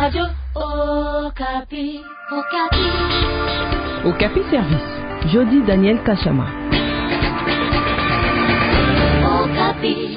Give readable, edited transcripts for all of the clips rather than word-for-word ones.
Radio Okapi. Okapi. Okapi Service. Jody Daniel Kachama. Okapi.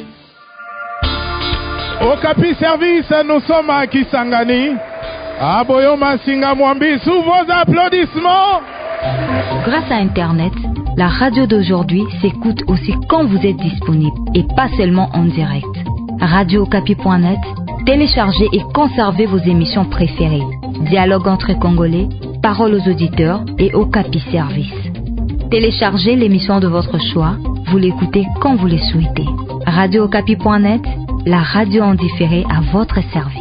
Okapi Service, nous sommes à Kisangani. À Boyoma Singa Mwambi, sous vos applaudissements. Grâce à Internet, la radio d'aujourd'hui s'écoute aussi quand vous êtes disponible et pas seulement en direct. RadioOkapi.net, téléchargez et conservez vos émissions préférées. Dialogue entre Congolais, paroles aux auditeurs et Okapi Service. Téléchargez l'émission de votre choix, vous l'écoutez quand vous le souhaitez. RadioOkapi.net, la radio en différé à votre service.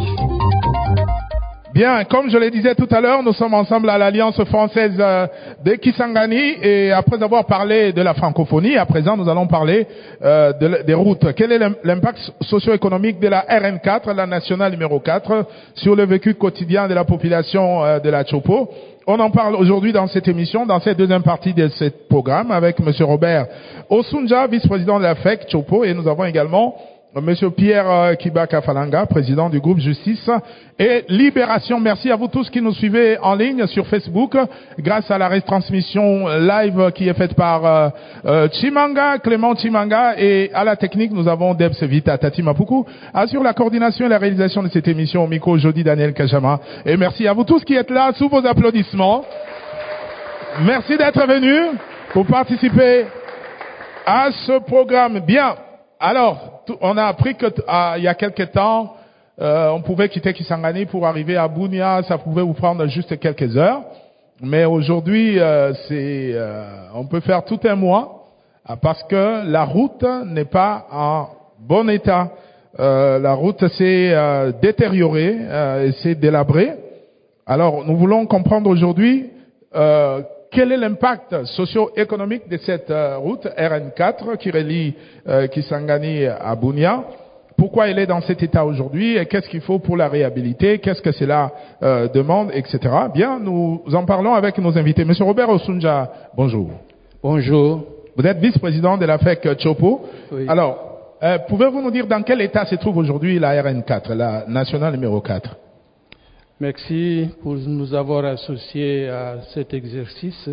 Bien, comme je le disais tout à l'heure, nous sommes ensemble à l'Alliance française de Kisangani et après avoir parlé de la francophonie, à présent nous allons parler des routes. Quel est l'impact socio-économique de la RN4, la nationale numéro 4, sur le vécu quotidien de la population de la Chopo? On en parle aujourd'hui dans cette émission, dans cette deuxième partie de ce programme avec M. Robert Osunja, vice-président de la FEC Chopo, et nous avons également Monsieur Pierre Kibaka Falanga, président du groupe Justice et Libération. Merci à vous tous qui nous suivez en ligne sur Facebook, grâce à la retransmission live qui est faite par Chimanga, Clément Chimanga, et à la technique, nous avons Debs Vita Tati Mapuku, assure la coordination et la réalisation de cette émission au micro Jody Daniel Kachama. Et merci à vous tous qui êtes là sous vos applaudissements. Merci d'être venus pour participer à ce programme. Bien. Alors, on a appris que il y a quelque temps, on pouvait quitter Kisangani pour arriver à Bunia, ça pouvait vous prendre juste quelques heures. Mais aujourd'hui, on peut faire tout un mois parce que la route n'est pas en bon état. La route s'est détériorée et s'est délabrée. Alors, nous voulons comprendre aujourd'hui quel est l'impact socio-économique de cette route RN4 qui relie Kisangani à Bunia? Pourquoi elle est dans cet état aujourd'hui et qu'est-ce qu'il faut pour la réhabiliter? Qu'est-ce que cela demande, etc. Bien, nous en parlons avec nos invités. Monsieur Robert Osunja, bonjour. Bonjour. Vous êtes vice-président de la FEC Chopo. Oui. Alors, pouvez-vous nous dire dans quel état se trouve aujourd'hui la RN4, la nationale numéro 4? Merci pour nous avoir associés à cet exercice.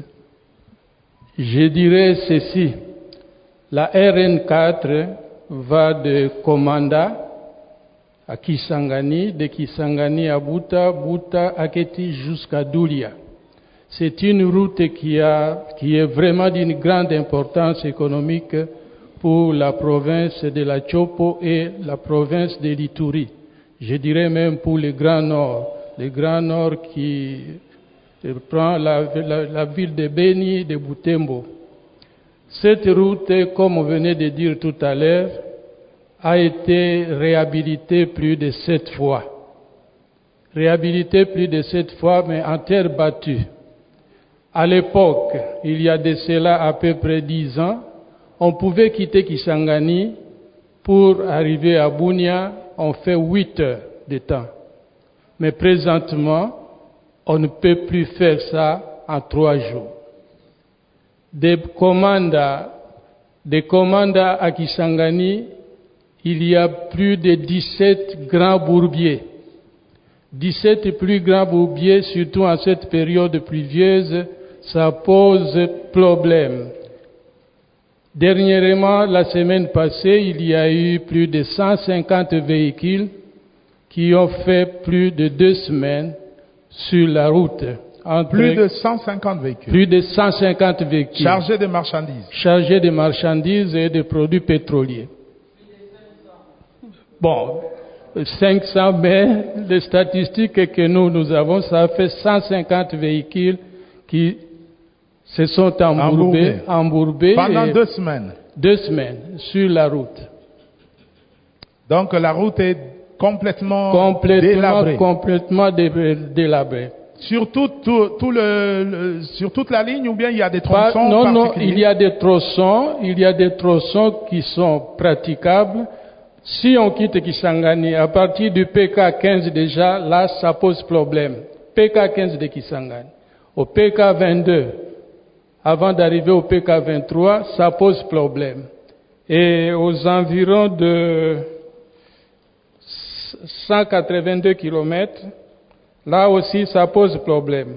Je dirais ceci. La RN4 va de Komanda à Kisangani, de Kisangani à Buta, Buta à Keti jusqu'à Doulia. C'est une route qui est vraiment d'une grande importance économique pour la province de la Chopo et la province de l'Ituri. Je dirais même pour le Grand Nord. Le Grand Nord qui prend la ville de Beni, de Butembo. Cette route, comme on venait de dire tout à l'heure, a été réhabilitée plus de 7 fois. Réhabilitée plus de 7 fois, mais en terre battue. À l'époque, il y a de cela à peu près 10 ans, on pouvait quitter Kisangani pour arriver à Bunia, on fait 8 heures de temps. Mais présentement, on ne peut plus faire ça en 3 jours. Des commandas à Kisangani, il y a plus de 17 grands bourbiers. 17 plus grands bourbiers, surtout en cette période pluvieuse, ça pose problème. Dernièrement, la semaine passée, il y a eu plus de 150 véhicules qui ont fait plus de 2 semaines sur la route. Plus de 150 véhicules. Plus de 150 véhicules. Chargés de marchandises. Chargés de marchandises et de produits pétroliers. Bon, 500, mais les statistiques que nous avons, ça fait 150 véhicules qui se sont embourbés. Pendant 2 semaines. 2 semaines sur la route. Donc la route est complètement délabré. Complètement délabré. Sur toute la ligne ou bien il y a des tronçons Non, il y a des tronçons qui sont praticables. Si on quitte Kisangani, à partir du PK15 déjà, là ça pose problème. PK15 de Kisangani. Au PK22, avant d'arriver au PK23, ça pose problème. Et aux environs de 182 km, Là aussi, ça pose problème.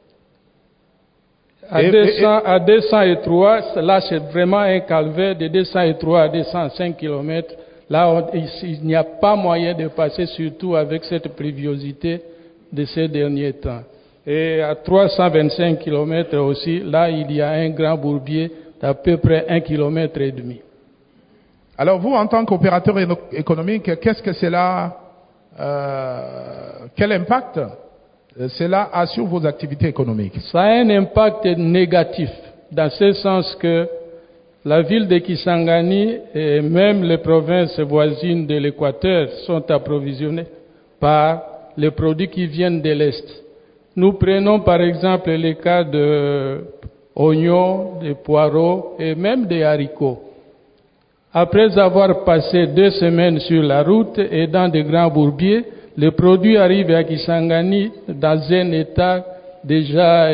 À 203, là c'est vraiment un calvaire de 203 à 205 km. Là, il n'y a pas moyen de passer, surtout avec cette pluviosité de ces derniers temps. Et à 325 km aussi, là, il y a un grand bourbier d'à peu près 1,5 km. Alors vous, en tant qu'opérateur économique, qu'est-ce que cela, quel impact cela a sur vos activités économiques? Ça a un impact négatif, dans ce sens que la ville de Kisangani et même les provinces voisines de l'Équateur sont approvisionnées par les produits qui viennent de l'Est. Nous prenons par exemple le cas de oignons, de poireaux et même des haricots. Après avoir passé 2 semaines sur la route et dans de grands bourbiers, les produits arrivent à Kisangani dans un état déjà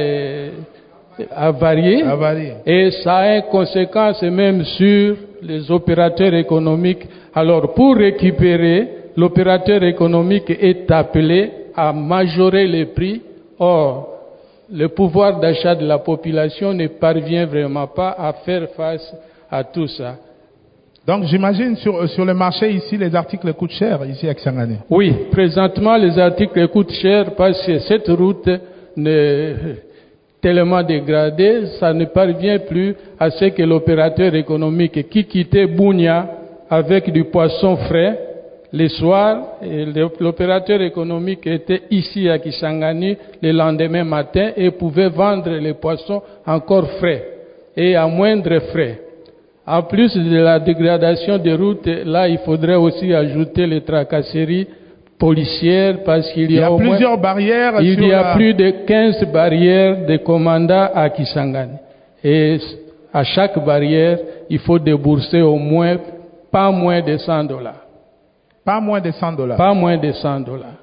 avarié. Et ça a une conséquence même sur les opérateurs économiques. Alors pour récupérer, l'opérateur économique est appelé à majorer les prix. Or, le pouvoir d'achat de la population ne parvient vraiment pas à faire face à tout ça. Donc j'imagine sur le marché ici, les articles coûtent cher ici à Kisangani. Oui, présentement les articles coûtent cher parce que cette route est tellement dégradée, ça ne parvient plus à ce que l'opérateur économique qui quittait Bunia avec du poisson frais le soir, et l'opérateur économique était ici à Kisangani le lendemain matin et pouvait vendre les poissons encore frais et à moindre frais. En plus de la dégradation des routes, là, il faudrait aussi ajouter les tracasseries policières parce qu'il y a plusieurs barrières. Il y a plus de 15 barrières de commandants à Kisangani. Et à chaque barrière, il faut débourser au moins pas moins de $100. Pas moins de $100. Pas moins de $100.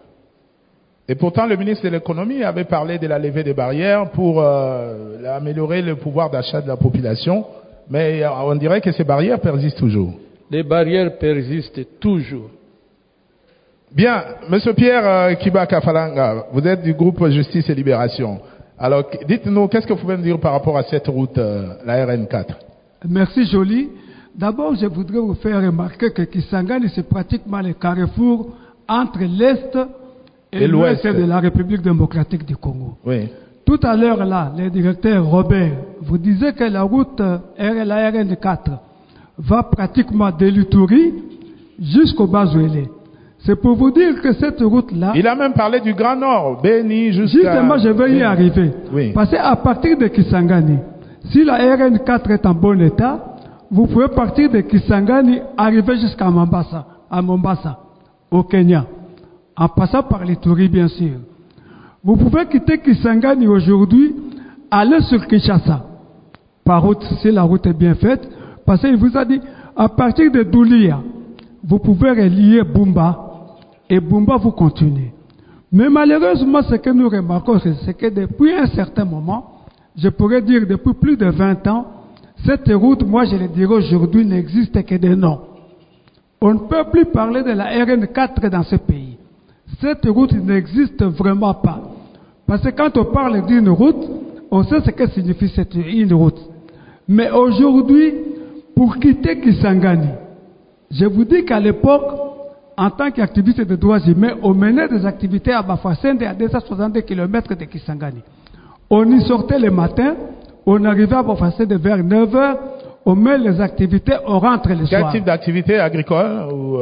Et pourtant, le ministre de l'économie avait parlé de la levée des barrières pour améliorer le pouvoir d'achat de la population. Mais on dirait que ces barrières persistent toujours. Les barrières persistent toujours. Bien, Monsieur Pierre Kibaka Falanga, vous êtes du groupe Justice et Libération. Alors, dites-nous, qu'est-ce que vous pouvez nous dire par rapport à cette route, la RN4? Merci, Joly. D'abord, je voudrais vous faire remarquer que Kisangani, c'est pratiquement le carrefour entre l'Est et l'Ouest de la République démocratique du Congo. Oui. Tout à l'heure, là, le directeur Robert vous disait que la route la RN4 va pratiquement de l'Ituri jusqu'au Bazouélé. C'est pour vous dire que cette route-là... Il a même parlé du Grand Nord, Béni jusqu'à... Justement, je vais y arriver. Oui. Parce qu'à partir de Kisangani, si la RN4 est en bon état, vous pouvez partir de Kisangani, arriver jusqu'à Mombasa, au Kenya, en passant par l'Ituri, bien sûr. Vous pouvez quitter Kisangani aujourd'hui, aller sur Kinshasa, par route, si la route est bien faite, parce qu'il vous a dit, à partir de Doulia, vous pouvez relier Bumba, et Bumba vous continuez. Mais malheureusement, ce que nous remarquons, c'est que depuis un certain moment, je pourrais dire depuis plus de 20 ans, cette route, moi je le dirais aujourd'hui, n'existe que de noms. On ne peut plus parler de la RN4 dans ce pays. Cette route n'existe vraiment pas. Parce que quand on parle d'une route, on sait ce que signifie une route. Mais aujourd'hui, pour quitter Kisangani, je vous dis qu'à l'époque, en tant qu'activiste de droits humains, on menait des activités à Bafouassende à 260 km de Kisangani. On y sortait le matin, on arrivait à Bafouassende vers 9h, on met les activités, on rentre le soir. Quel type d'activité agricole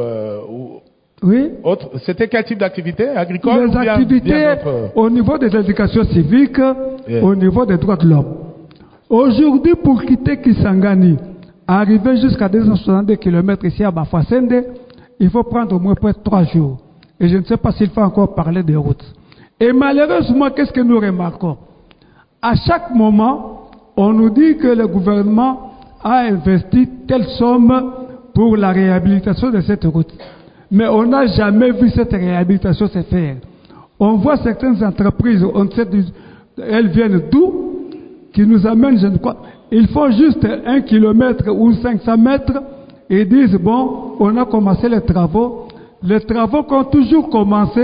Oui. C'était quel type d'activité agricole? Les activités au niveau de l'éducation civique, au niveau des droits de l'homme. Aujourd'hui, pour quitter Kisangani, arriver jusqu'à 260 km ici à Bafouassende, il faut prendre au moins près de 3 jours. Et je ne sais pas s'il faut encore parler de routes. Et malheureusement, qu'est-ce que nous remarquons? À chaque moment, on nous dit que le gouvernement a investi telle somme pour la réhabilitation de cette route. Mais on n'a jamais vu cette réhabilitation se faire. On voit certaines entreprises, on sait, elles viennent d'où, qui nous amènent, je ne crois, ils font juste 1 kilomètre ou 500 mètres et disent, bon, on a commencé les travaux. Les travaux ont toujours commencé,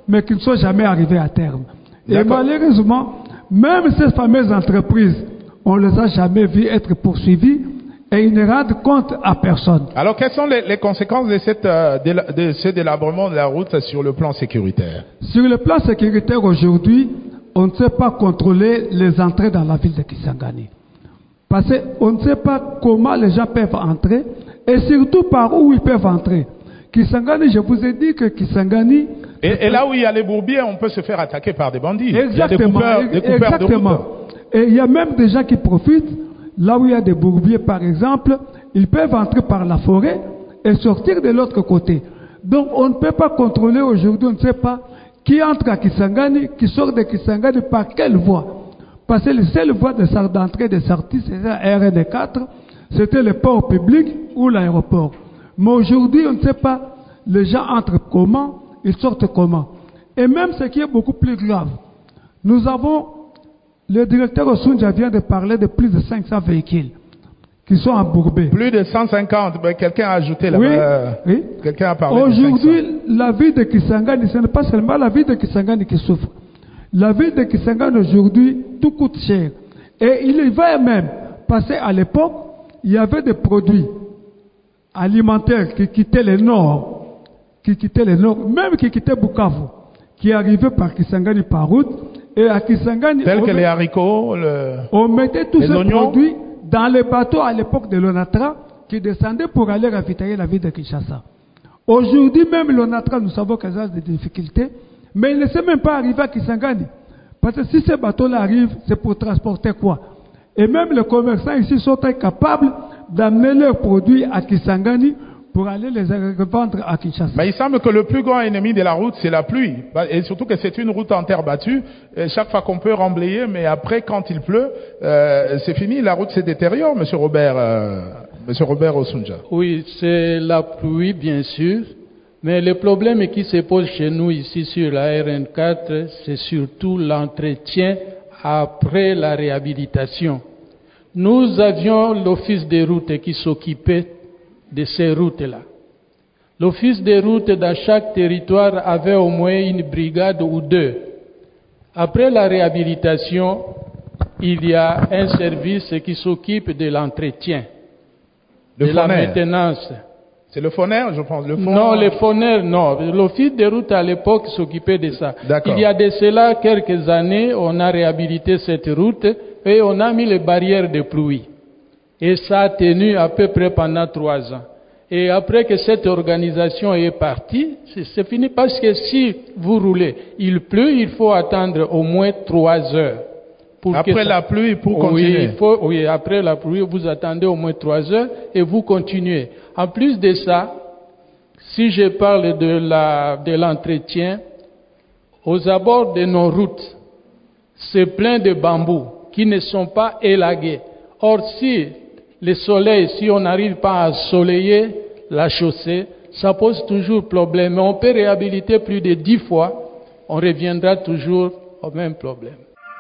mais qui ne sont jamais arrivés à terme. Et D'accord. malheureusement, même ces fameuses entreprises, on ne les a jamais vues être poursuivies et ils ne rendent compte à personne. Alors, quelles sont les conséquences de ce délabrement de la route sur le plan sécuritaire? Sur le plan sécuritaire aujourd'hui, on ne sait pas contrôler les entrées dans la ville de Kisangani. Parce qu'on ne sait pas comment les gens peuvent entrer et surtout par où ils peuvent entrer. Kisangani, je vous ai dit que Kisangani... Et là où il y a les bourbiers, on peut se faire attaquer par des bandits. Exactement, Il y a des coupeurs exactement. de route. Et il y a même des gens qui profitent, là où il y a des bourbiers par exemple, ils peuvent entrer par la forêt et sortir de l'autre côté. Donc on ne peut pas contrôler aujourd'hui, on ne sait pas qui entre à Kisangani, qui sort de Kisangani par quelle voie. Parce que les seules voies d'entrée et de sortie, c'était la RN4, c'était le port public ou l'aéroport. Mais aujourd'hui, on ne sait pas les gens entrent comment, ils sortent comment. Et même ce qui est beaucoup plus grave, nous avons, le directeur Osunja vient de parler de plus de 500 véhicules qui sont embourbés. Plus de 150, ben, quelqu'un a ajouté là. Oui. Quelqu'un a parlé de 500. Aujourd'hui, la ville de Kisangani, ce n'est pas seulement la ville de Kisangani qui souffre. La ville de Kisangani aujourd'hui, tout coûte cher. Et il y va même, parce qu'à l'époque, il y avait des produits alimentaires qui quittaient le nord, même qui quittaient Bukavu, qui arrivaient par Kisangani par route, et à Kisangani, Tels que les haricots, on mettait tous les ces oignons. produits dans les bateaux à l'époque de l'Onatra, qui descendaient pour aller ravitailler la ville de Kinshasa. Aujourd'hui, même l'Onatra, nous savons qu'elles ont des difficultés, mais il ne s'est même pas arrivé à Kisangani. Parce que si ces bateaux-là arrivent, c'est pour transporter quoi? Et même les commerçants ici sont très capables d'amener leurs produits à Kisangani pour aller les revendre à Kinshasa. Mais il semble que le plus grand ennemi de la route, c'est la pluie. Et surtout que c'est une route en terre battue. Et chaque fois qu'on peut remblayer, mais après, quand il pleut, c'est fini. La route se détériore, Monsieur Robert Osunja. Oui, c'est la pluie, bien sûr. Mais le problème qui se pose chez nous ici sur la RN4, c'est surtout l'entretien après la réhabilitation. Nous avions l'office des routes qui s'occupait de ces routes-là. L'office des routes dans chaque territoire avait au moins une brigade ou deux. Après la réhabilitation, il y a un service qui s'occupe de l'entretien, de la maintenance. C'est le FONER, je pense. Non, le FONER, non. L'office des routes à l'époque s'occupait de ça. D'accord. Il y a de cela quelques années, on a réhabilité cette route et on a mis les barrières de pluie. Et ça a tenu à peu près pendant 3 ans. Et après que cette organisation est partie, c'est fini parce que si vous roulez, il pleut, il faut attendre au moins 3 heures. Après la pluie, pour continuer. Oui, après la pluie, vous attendez au moins 3 heures et vous continuez. En plus de ça, si je parle de l'entretien, aux abords de nos routes, c'est plein de bambous qui ne sont pas élagués. Or, si le soleil, si on n'arrive pas à soleiller la chaussée, ça pose toujours problème. Mais on peut réhabiliter plus de 10 fois, on reviendra toujours au même problème.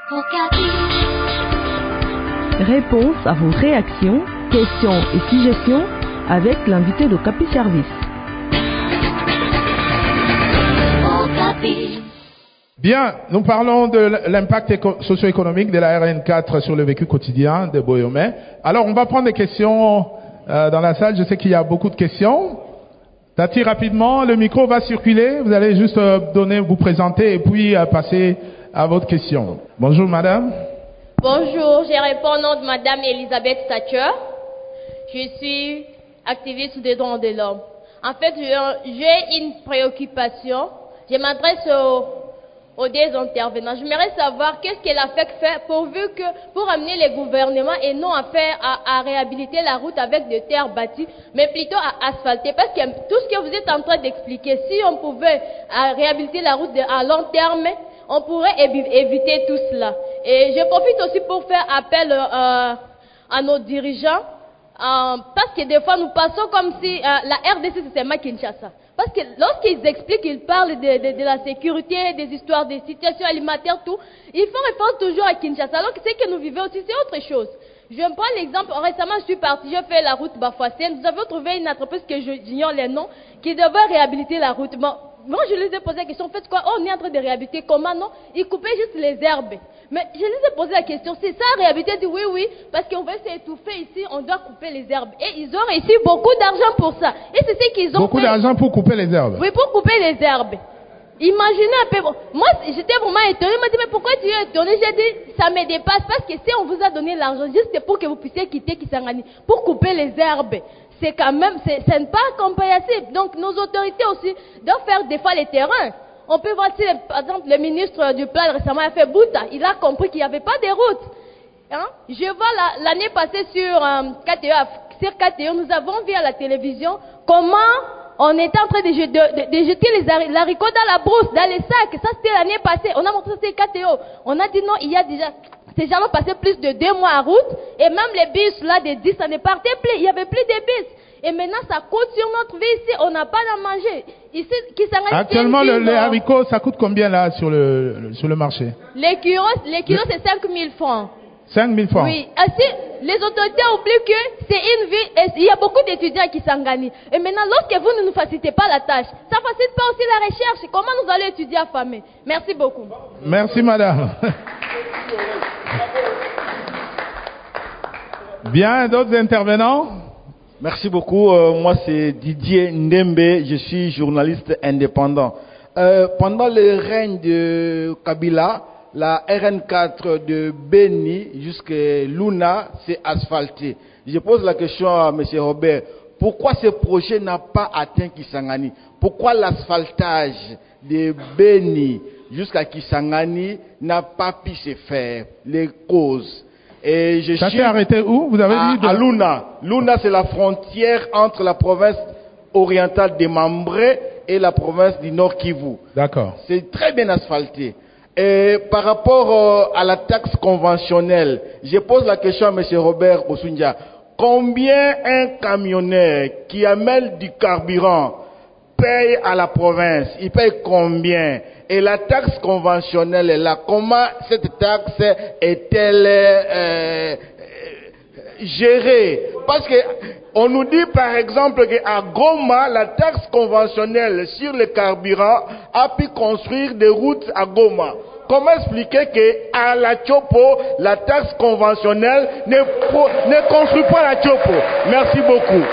Réponse à vos réactions, questions et suggestions avec l'invité de Capi Service. Bien, nous parlons de l'impact socio-économique de la RN4 sur le vécu quotidien de Boyomé. Alors, on va prendre des questions dans la salle. Je sais qu'il y a beaucoup de questions. Tati, rapidement, le micro va circuler. Vous allez juste vous présenter et puis passer à votre question. Bonjour, madame. Bonjour, je réponds au nom de madame Elisabeth Thatcher. Je suis activiste des droits de l'homme. En fait, j'ai une préoccupation. Je m'adresse aux deux intervenants. J'aimerais savoir qu'est-ce qu'elle a fait pour amener les gouvernements et non à réhabiliter la route avec des terres bâties, mais plutôt à asphalter. Parce que tout ce que vous êtes en train d'expliquer, si on pouvait réhabiliter la route à long terme, on pourrait éviter tout cela. Et je profite aussi pour faire appel à nos dirigeants, parce que des fois nous passons comme si la RDC c'était seulement Kinshasa. Parce que lorsqu'ils expliquent, ils parlent de la sécurité, des histoires, des situations alimentaires, tout, ils font référence toujours à Kinshasa. Alors que ce que nous vivons aussi, c'est autre chose. Je me prends l'exemple, récemment je suis partie, j'ai fait la route Bafouassène, nous avons trouvé une entreprise que j'ignore les noms, qui devait réhabiliter la route. Bon, moi je les ai posé la question, faites quoi? Oh, on est en train de réhabiliter, comment non? Ils coupaient juste les herbes. Mais je les ai posé la question, c'est ça réhabiliter? Dit oui, parce qu'on veut s'étouffer ici, on doit couper les herbes. Et ils ont réussi beaucoup d'argent pour ça. Et c'est ce qu'ils ont Beaucoup fait. d'argent pour couper les herbes. Oui, pour couper les herbes. Imaginez un peu. Moi, j'étais vraiment étonnée. Il m'a dit, mais pourquoi tu es étonnée? J'ai dit, ça me dépasse parce que si on vous a donné l'argent juste pour que vous puissiez quitter Kisangani, pour couper les herbes, c'est quand même, c'est pas compréhensible. Donc, nos autorités aussi doivent faire des fois les terrains. On peut voir si, par exemple, le ministre du Plan récemment a fait Bouta. Il a compris qu'il n'y avait pas de route. Hein? Je vois l'année passée sur KTE, nous avons vu à la télévision comment on était en train de jeter les haricots dans la brousse, dans les sacs. Ça, c'était l'année passée. On a montré ça, c'était KTO. On a dit non, il y a déjà... Ces gens ont passé plus de 2 mois en route. Et même les bus, là, de 10, ça ne partait plus. Il n'y avait plus de bus. Et maintenant, ça coûte sur notre vie ici. On n'a pas à manger. Ici, actuellement, les haricots, ça coûte combien, là, sur le marché? Les kilos, c'est 5 000 francs. 5 000 francs. Oui. Ainsi, les autorités oublient que c'est une vie. Il y a beaucoup d'étudiants qui s'engagent. Et maintenant, lorsque vous ne nous facilitez pas la tâche, ça ne facilite pas aussi la recherche. Comment nous allons étudier affamés? Merci beaucoup. Merci, madame. Bien, d'autres intervenants? Merci beaucoup. Moi, c'est Didier Ndembe. Je suis journaliste indépendant. Pendant le règne de Kabila, la RN4 de Beni jusqu'à Luna s'est asphaltée. Je pose la question à M. Robert. Pourquoi ce projet n'a pas atteint Kisangani? Pourquoi l'asphaltage de Beni jusqu'à Kisangani n'a pas pu se faire? Les causes. Et ça s'est arrêté où? Vous avez dit à Luna. Luna, c'est la frontière entre la province orientale des Mambré et la province du Nord Kivu. D'accord. C'est très bien asphalté. Et par rapport à la taxe conventionnelle, je pose la question à M. Robert Osundia. Combien un camionneur qui amène du carburant paye à la province? Il paye combien? Et la taxe conventionnelle est là. Comment cette taxe est-elle gérée? Parce que on nous dit par exemple qu'à Goma, la taxe conventionnelle sur le carburant a pu construire des routes à Goma. Comment expliquer qu'à la Tchopo, la taxe conventionnelle ne construit pas la Tchopo? Merci beaucoup.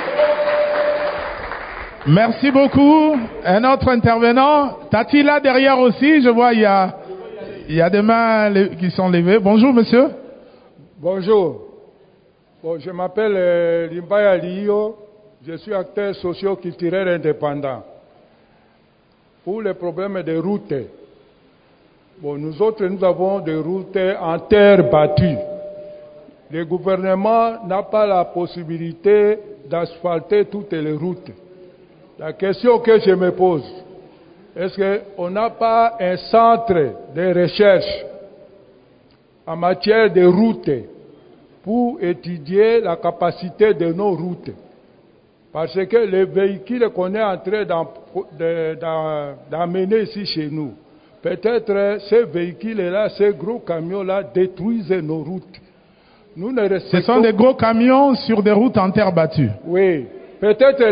Merci beaucoup. Un autre intervenant. Tati là derrière aussi, je vois il y a des mains qui sont levées. Bonjour monsieur. Bonjour. Bon, je m'appelle Limbaya Liyo. Je suis acteur socio-culturel indépendant. Pour les problèmes de routes, bon, nous autres, nous avons des routes en terre battue. Le gouvernement n'a pas la possibilité d'asphalter toutes les routes. La question que je me pose, est-ce qu'on n'a pas un centre de recherche en matière de routes pour étudier la capacité de nos routes? Parce que les véhicules qu'on est en train d'amener ici chez nous, peut-être ces véhicules-là, ces gros camions-là détruisent nos routes. Nous ne respectons... Ce sont des gros camions sur des routes en terre battue. Oui. Peut-être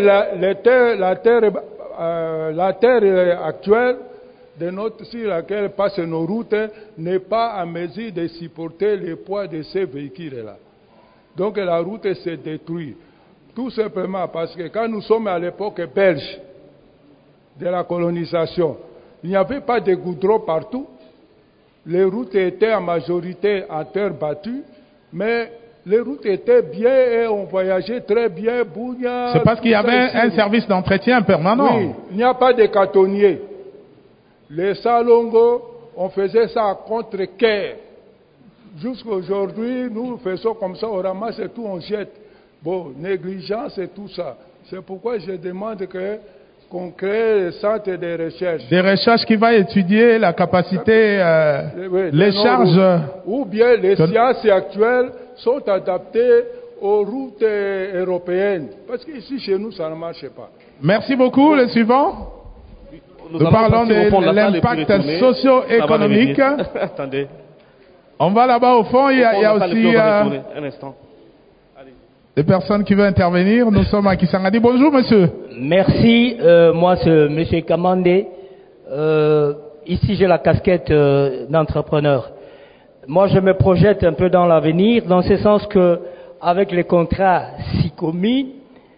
la terre actuelle sur laquelle passent nos routes n'est pas à mesure de supporter le poids de ces véhicules-là. Donc la route se détruit. Tout simplement parce que quand nous sommes à l'époque belge de la colonisation, il n'y avait pas de goudron partout. Les routes étaient en majorité en terre battue, mais les routes étaient bien et on voyageait très bien. C'est parce qu'il y avait un service d'entretien permanent. Oui, il n'y a pas de cantonniers. Les Salongo, on faisait ça contre Caire. Jusqu'à aujourd'hui, nous faisons comme ça, on ramasse et tout, on jette. Bon, négligence et tout ça. C'est pourquoi je demande qu'on crée des centres de recherche. Des recherches qui vont étudier la capacité, les charges. Ou bien les sciences actuelles sont adaptées aux routes européennes. Parce qu'ici, chez nous, ça ne marche pas. Merci beaucoup. Le suivant. Nous parlons de l'impact socio-économique. Attendez. On va là-bas au fond. Il y a aussi un instant. des personnes qui veulent intervenir. Nous sommes à Kisangani. Bonjour, monsieur. Merci. Moi, c'est monsieur Kamande. Ici, j'ai la casquette d'entrepreneur. Moi, je me projette un peu dans l'avenir, dans ce sens que, avec les contrats SICOMI,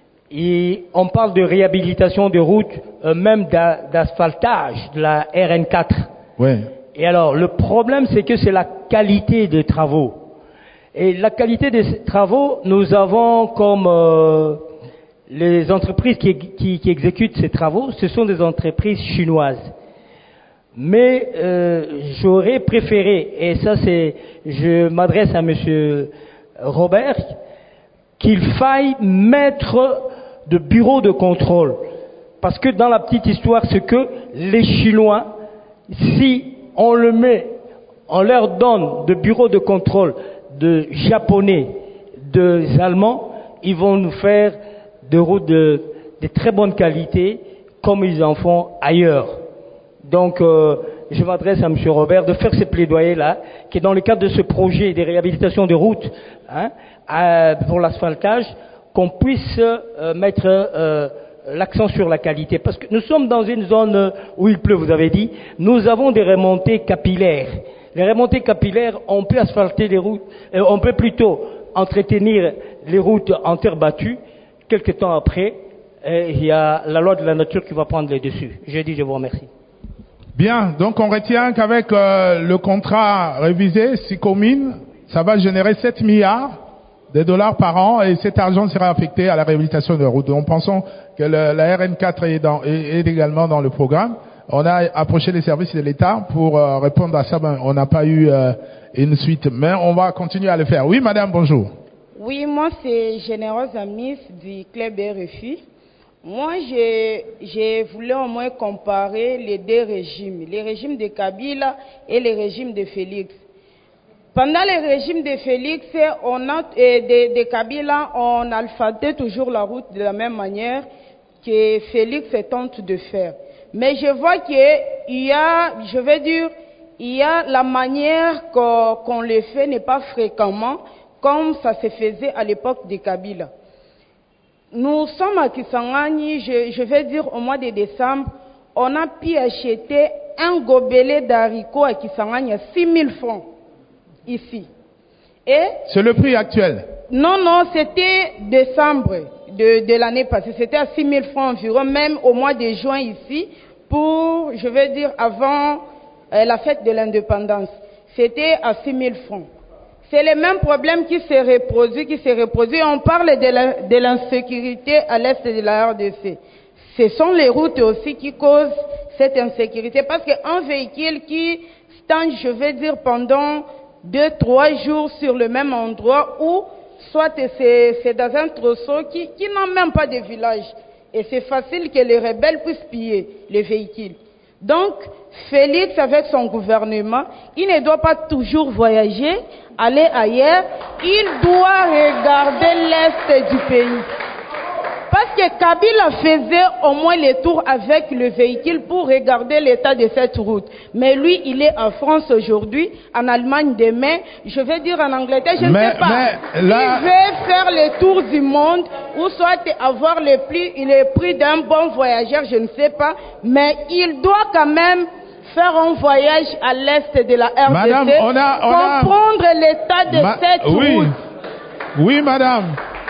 et on parle de réhabilitation de routes, même d'asphaltage de la RN4. Ouais. Et alors, le problème, c'est que c'est la qualité des travaux. Et la qualité des travaux, nous avons comme les entreprises qui exécutent ces travaux, ce sont des entreprises chinoises. Mais j'aurais préféré, et ça je m'adresse à Monsieur Robert, qu'il faille mettre de bureaux de contrôle. Parce que dans la petite histoire, c'est que les Chinois, si on leur donne de bureaux de contrôle de Japonais, de Allemands, ils vont nous faire des routes de très bonne qualité, comme ils en font ailleurs. Donc, je m'adresse à M. Robert de faire ces plaidoyers-là, qui est dans le cadre de ce projet de réhabilitation des routes, pour l'asphaltage, qu'on puisse mettre l'accent sur la qualité. Parce que nous sommes dans une zone où il pleut, vous avez dit. Nous avons des remontées capillaires. Les remontées capillaires, on peut asphalter les routes, on peut plutôt entretenir les routes en terre battue. Quelque temps après, il y a la loi de la nature qui va prendre les dessus. Je vous remercie. Bien, donc on retient qu'avec le contrat révisé, SICOMIN, ça va générer 7 milliards de dollars par an et cet argent sera affecté à la réhabilitation de routes. Donc pensons que la RN4 est également dans le programme. On a approché les services de l'État pour répondre à ça. Ben, on n'a pas eu une suite, mais on va continuer à le faire. Oui, madame, bonjour. Oui, moi c'est Généreuse Amis du Club RFI. Moi, j'ai voulu au moins comparer les deux régimes, les régimes de Kabila et les régimes de Félix. Pendant les régimes de Félix, de Kabila, on alphabète toujours la route de la même manière que Félix tente de faire. Mais je vois qu'il y a, il y a la manière qu'on le fait n'est pas fréquemment comme ça se faisait à l'époque de Kabila. Nous sommes à Kisangani, je vais dire au mois de décembre, on a pu acheter un gobelet d'haricots à Kisangani à 6 000 francs, ici. Et c'est le prix actuel? Non, c'était décembre de l'année passée. C'était à 6 000 francs environ, même au mois de juin ici, pour, je vais dire, avant la fête de l'indépendance. C'était à 6 000 francs. C'est le même problème qui se reproduit. On parle de l'insécurité à l'est de la RDC. Ce sont les routes aussi qui causent cette insécurité. Parce qu'un véhicule qui stand, je vais dire, pendant 2-3 jours sur le même endroit, ou soit c'est dans un trousseau qui n'a même pas de village. Et c'est facile que les rebelles puissent piller les véhicules. Donc, Félix, avec son gouvernement, il ne doit pas toujours voyager, aller ailleurs. Il doit regarder l'est du pays. Parce que Kabila faisait au moins les tours avec le véhicule pour regarder l'état de cette route. Mais lui, il est en France aujourd'hui, en Allemagne demain, je vais dire en Angleterre, je ne sais pas. Il veut faire le tour du monde, ou soit avoir le prix d'un bon voyageur, je ne sais pas. Mais il doit quand même faire un voyage à l'est de la RDC, madame, comprendre l'état de cette route. Oui, madame.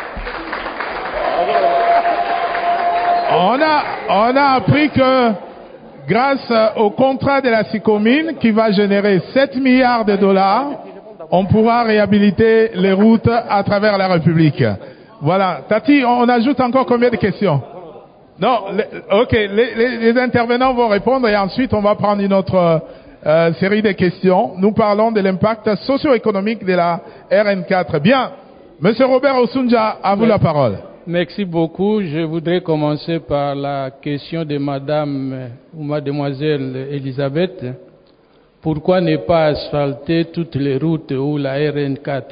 On a appris que grâce au contrat de la SICOMIN qui va générer 7 milliards de dollars, on pourra réhabiliter les routes à travers la République. Voilà. Tati, on ajoute encore combien de questions? Non, ok, les intervenants vont répondre et ensuite on va prendre une autre série de questions. Nous parlons de l'impact socio-économique de la RN4. Bien, Monsieur Robert Osunja, à vous la parole. Merci beaucoup. Je voudrais commencer par la question de Madame ou Mademoiselle Elisabeth. Pourquoi ne pas asphalter toutes les routes ou la RN4?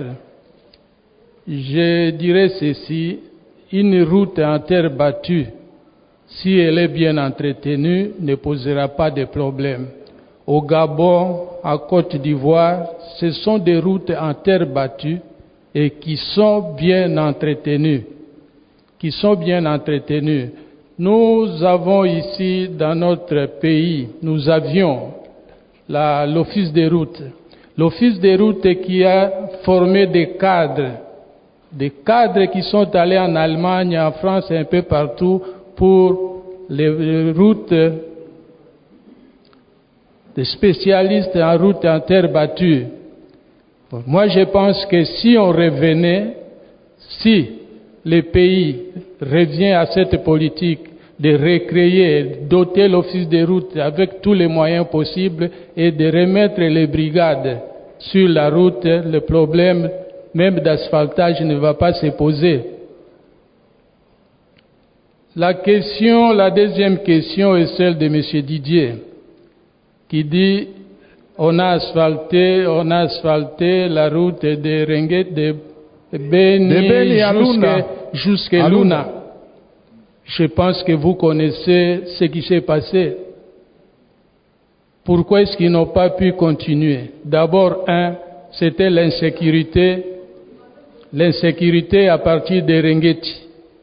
Je dirais ceci, une route en terre battue, si elle est bien entretenue, ne posera pas de problème. Au Gabon, à Côte d'Ivoire, ce sont des routes en terre battue et qui sont bien entretenues. Nous avons ici dans notre pays, nous avions l'Office des routes. L'Office des routes qui a formé des cadres qui sont allés en Allemagne, en France et un peu partout pour les routes, des spécialistes en route en terre battue. Moi, je pense que si on revenait, si le pays revient à cette politique de recréer, doter l'Office des routes avec tous les moyens possibles et de remettre les brigades sur la route, le problème même d'asphaltage ne va pas se poser. La deuxième question est celle de M. Didier, qui dit on a asphalté la route de Renguet de Beni jusqu'à Luna. Je pense que vous connaissez ce qui s'est passé. Pourquoi est-ce qu'ils n'ont pas pu continuer? D'abord, c'était l'insécurité à partir de Rengeti.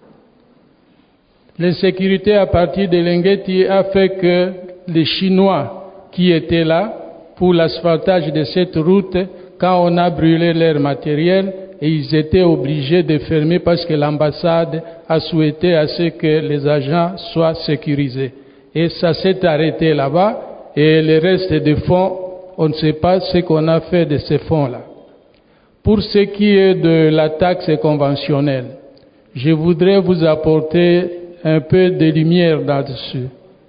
L'insécurité à partir de Rengeti a fait que les Chinois qui étaient là pour l'asphaltage de cette route, quand on a brûlé leur matériel, et ils étaient obligés de fermer parce que l'ambassade a souhaité à ce que les agents soient sécurisés. Et ça s'est arrêté là-bas, et le reste des fonds, on ne sait pas ce qu'on a fait de ces fonds-là. Pour ce qui est de la taxe conventionnelle, je voudrais vous apporter un peu de lumière là-dessus.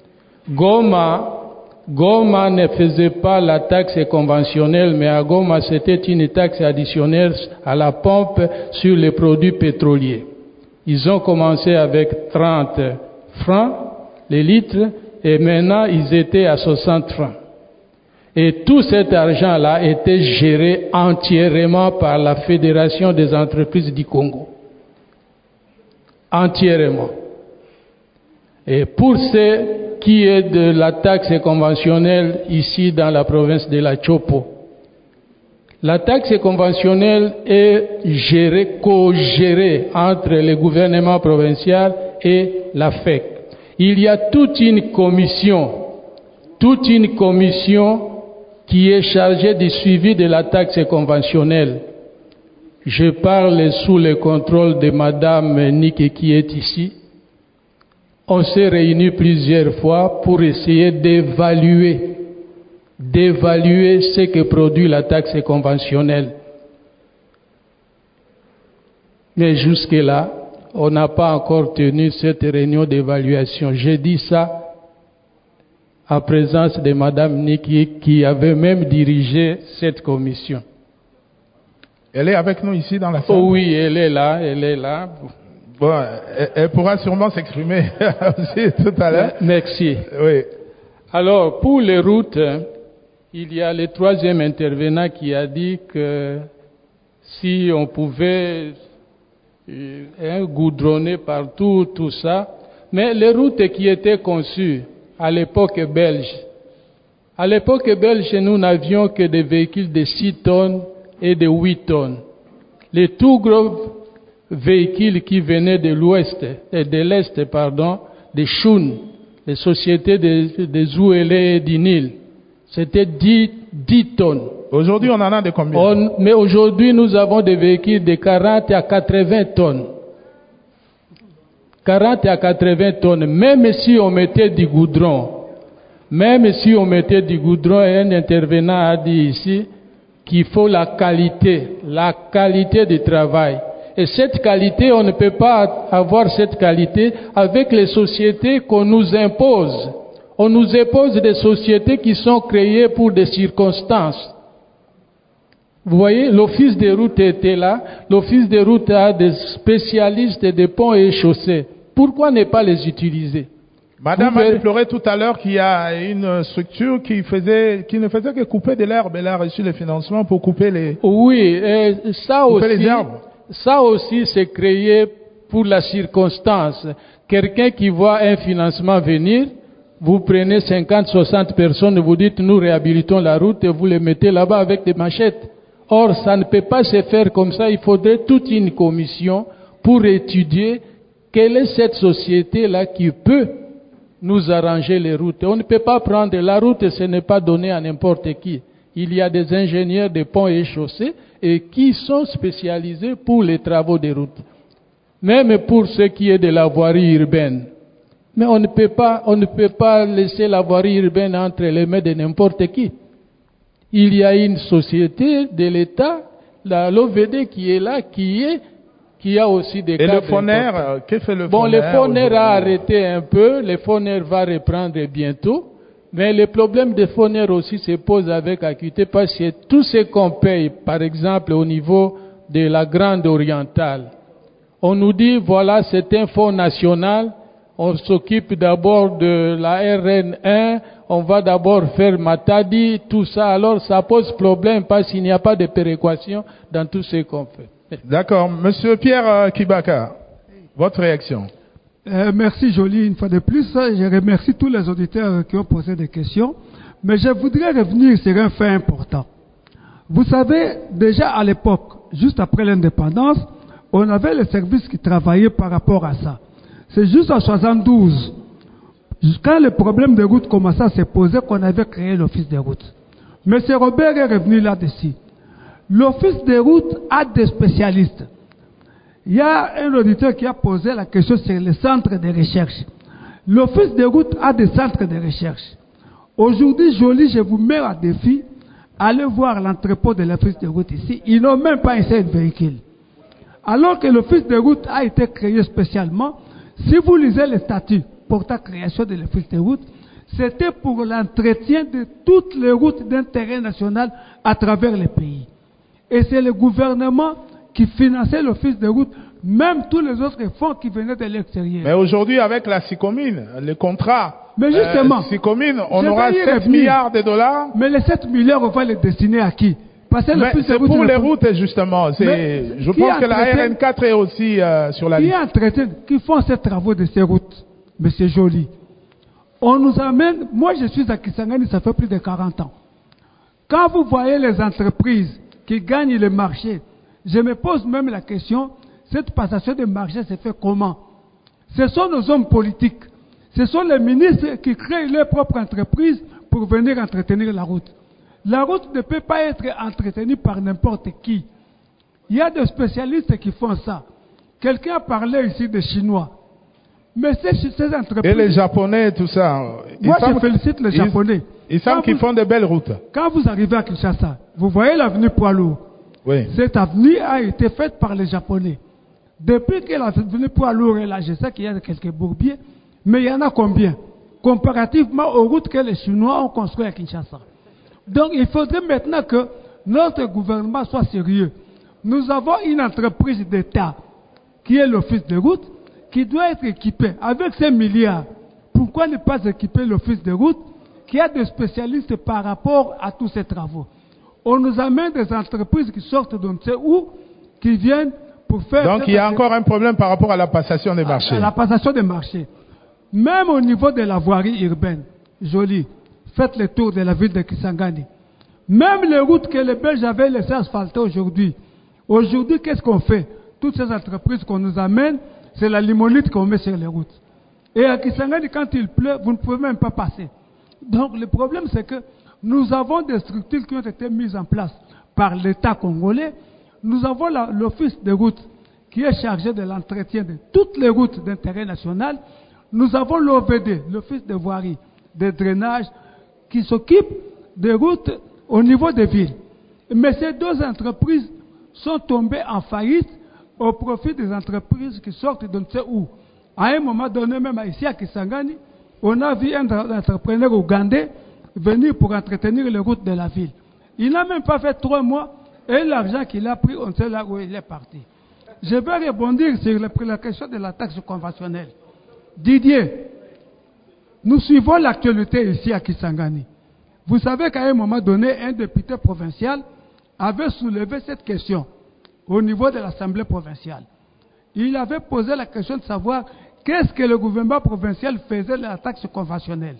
Goma ne faisait pas la taxe conventionnelle, mais à Goma, c'était une taxe additionnelle à la pompe sur les produits pétroliers. Ils ont commencé avec 30 francs les litres, et maintenant, ils étaient à 60 francs. Et tout cet argent-là était géré entièrement par la Fédération des entreprises du Congo. Entièrement. Et pour ce qui est de la taxe conventionnelle ici dans la province de la Chopo, la taxe conventionnelle est co-gérée entre le gouvernement provincial et la FEC. Il y a toute une commission qui est chargée du suivi de la taxe conventionnelle. Je parle sous le contrôle de Madame Nike qui est ici. On s'est réunis plusieurs fois pour essayer d'évaluer ce que produit la taxe conventionnelle. Mais jusque-là, on n'a pas encore tenu cette réunion d'évaluation. J'ai dit ça en présence de Madame Niki, qui avait même dirigé cette commission. Elle est avec nous ici dans la salle? Oh oui, elle est là. Bon, elle pourra sûrement s'exprimer aussi tout à l'heure. Merci. Oui. Alors, pour les routes, il y a le troisième intervenant qui a dit que si on pouvait goudronner partout, tout ça, mais les routes qui étaient conçues à l'époque belge, nous n'avions que des véhicules de 6 tonnes et de 8 tonnes. Les tout gros véhicules qui venaient de l'ouest et de l'est, des Shun, les sociétés de Zouélé et d'Inil, c'était 10 tonnes. Aujourd'hui, on en a de combien? Mais aujourd'hui, nous avons des véhicules de 40 à 80 tonnes. 40 à 80 tonnes, même si on mettait du goudron. Et un intervenant a dit ici qu'il faut la qualité du travail. Et cette qualité, on ne peut pas avoir cette qualité avec les sociétés qu'on nous impose. On nous impose des sociétés qui sont créées pour des circonstances. Vous voyez, l'Office des routes était là. L'Office des routes a des spécialistes des ponts et chaussées. Pourquoi ne pas les utiliser? Madame a déploré tout à l'heure qu'il y a une structure qui ne faisait que couper de l'herbe. Elle a reçu les financements pour couper les... Oui, les herbes. Ça aussi, c'est créé pour la circonstance. Quelqu'un qui voit un financement venir, vous prenez 50, 60 personnes, vous dites nous réhabilitons la route et vous les mettez là-bas avec des machettes. Or, ça ne peut pas se faire comme ça. Il faudrait toute une commission pour étudier quelle est cette société-là qui peut nous arranger les routes? On ne peut pas prendre la route, ce n'est pas donné à n'importe qui. Il y a des ingénieurs de ponts et chaussées et qui sont spécialisés pour les travaux des routes. Même pour ce qui est de la voirie urbaine. Mais on ne peut pas laisser la voirie urbaine entre les mains de n'importe qui. Il y a une société de l'État, l'OVD qui est là, qui a aussi des Et cadres. le FONER, que fait le FONER? Bon, le FONER a arrêté un peu, le FONER va reprendre bientôt, mais le problème des FONER aussi se pose avec acuité parce que tout ce qu'on paye, par exemple au niveau de la Grande Orientale, on nous dit voilà c'est un fonds national, on s'occupe d'abord de la RN1, on va d'abord faire Matadi, tout ça, alors ça pose problème parce qu'il n'y a pas de péréquation dans tout ce qu'on fait. D'accord. Monsieur Pierre Kibaka, votre réaction? Merci Joly, une fois de plus. Je remercie tous les auditeurs qui ont posé des questions. Mais je voudrais revenir sur un fait important. Vous savez, déjà à l'époque, juste après l'indépendance, on avait les services qui travaillaient par rapport à ça. C'est juste en 72, quand le problème des routes commençait à se poser, qu'on avait créé l'Office des routes. M. Robert est revenu là-dessus. L'Office des routes a des spécialistes. Il y a un auditeur qui a posé la question sur les centres de recherche. L'Office des routes a des centres de recherche. Aujourd'hui, Joly, je vous mets à défi, allez voir l'entrepôt de l'Office des routes ici. Ils n'ont même pas essayé de véhicule. Alors que l'Office des routes a été créé spécialement, si vous lisez les statuts portant création de l'Office des routes, c'était pour l'entretien de toutes les routes d'intérêt national à travers le pays. Et c'est le gouvernement qui finançait l'Office des routes, même tous les autres fonds qui venaient de l'extérieur. Mais aujourd'hui, avec la SICOMINE, les contrats, mais justement, SICOMINE, on aura 7 milliards de dollars. Mais les 7 milliards, on va les destiner à qui? C'est pour les routes, justement. Je pense que la RN4 est aussi sur la liste. Qui font ces travaux de ces routes, Monsieur Joly? On nous amène, moi je suis à Kisangani, ça fait plus de 40 ans. Quand vous voyez les entreprises qui gagnent le marché, je me pose même la question, cette passation de marché se fait comment? Ce sont nos hommes politiques, ce sont les ministres qui créent leur propre entreprise pour venir entretenir la route. La route ne peut pas être entretenue par n'importe qui. Il y a des spécialistes qui font ça. Quelqu'un a parlé ici des Chinois. Mais ces entreprises... Et les Japonais, tout ça. Moi, je félicite les Japonais. Ils semblent qu'ils font de belles routes. Quand vous arrivez à Kinshasa, vous voyez l'avenue Poids Lourd. Oui. Cette avenue a été faite par les Japonais. Depuis que l'avenue Poids Lourd est là, je sais qu'il y a quelques bourbiers, mais il y en a combien? Comparativement aux routes que les Chinois ont construites à Kinshasa. Donc, il faudrait maintenant que notre gouvernement soit sérieux. Nous avons une entreprise d'État qui est l'Office de route, qui doit être équipée avec ces milliards. Pourquoi ne pas équiper l'Office de route qui a des spécialistes par rapport à tous ces travaux? On nous amène des entreprises qui sortent de ne sais où, qui viennent pour faire... Donc, il y a encore un problème par rapport à la passation des marchés. À la passation des marchés. Même au niveau de la voirie urbaine, Joly, faites le tour de la ville de Kisangani. Même les routes que les Belges avaient laissées asphaltées aujourd'hui. Aujourd'hui, qu'est-ce qu'on fait? Toutes ces entreprises qu'on nous amène, c'est la limonite qu'on met sur les routes. Et à Kisangani, quand il pleut, vous ne pouvez même pas passer. Donc le problème, c'est que nous avons des structures qui ont été mises en place par l'État congolais. Nous avons l'Office des routes qui est chargé de l'entretien de toutes les routes d'intérêt national. Nous avons l'OVD, l'Office de voirie, des drainages, qui s'occupe des routes au niveau des villes. Mais ces deux entreprises sont tombées en faillite au profit des entreprises qui sortent de ne sais où. À un moment donné, même ici à Kisangani, on a vu un entrepreneur ougandais venir pour entretenir les routes de la ville. Il n'a même pas fait 3 mois et l'argent qu'il a pris, on sait là où il est parti. Je vais rebondir sur la question de la taxe conventionnelle. Didier, nous suivons l'actualité ici à Kisangani. Vous savez qu'à un moment donné, un député provincial avait soulevé cette question au niveau de l'Assemblée provinciale. Il avait posé la question de savoir qu'est-ce que le gouvernement provincial faisait de la taxe conventionnelle.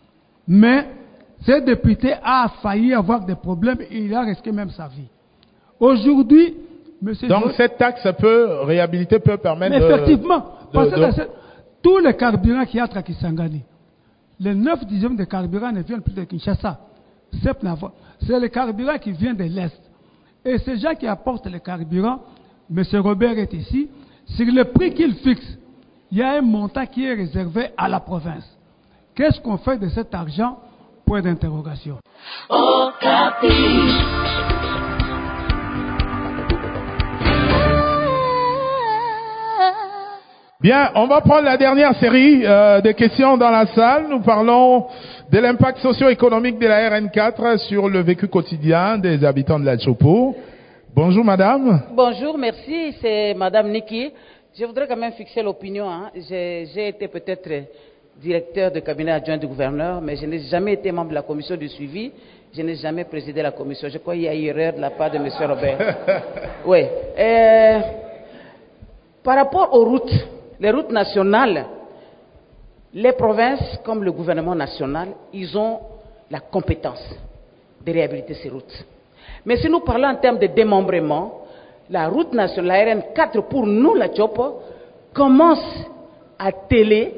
Mais ce député a failli avoir des problèmes et il a risqué même sa vie. Aujourd'hui, monsieur... Donc cette taxe peut réhabiliter, peut permettre... Mais effectivement, Parce que tous les carburants qui entrent à Kisangani, les 9 dixièmes des carburants ne viennent plus de Kinshasa. C'est le carburant qui vient de l'Est. Et ces gens qui apportent les carburants, M. Robert est ici, sur le prix qu'ils fixent, il y a un montant qui est réservé à la province. Qu'est-ce qu'on fait de cet argent? Point d'interrogation. Bien, on va prendre la dernière série de questions dans la salle. Nous parlons de l'impact socio-économique de la RN4 sur le vécu quotidien des habitants de la Chopo. Bonjour madame. Bonjour, merci, c'est madame Niki. Je voudrais quand même fixer l'opinion. J'ai été peut-être directeur de cabinet adjoint du gouverneur, mais je n'ai jamais été membre de la commission de suivi. Je n'ai jamais présidé la commission. Je crois qu'il y a eu erreur de la part de M. Robert. Oui. Par rapport aux routes, les routes nationales, les provinces, comme le gouvernement national, ils ont la compétence de réhabiliter ces routes. Mais si nous parlons en termes de démembrement, la route nationale, la RN4, pour nous, la Chopo, commence à Télé,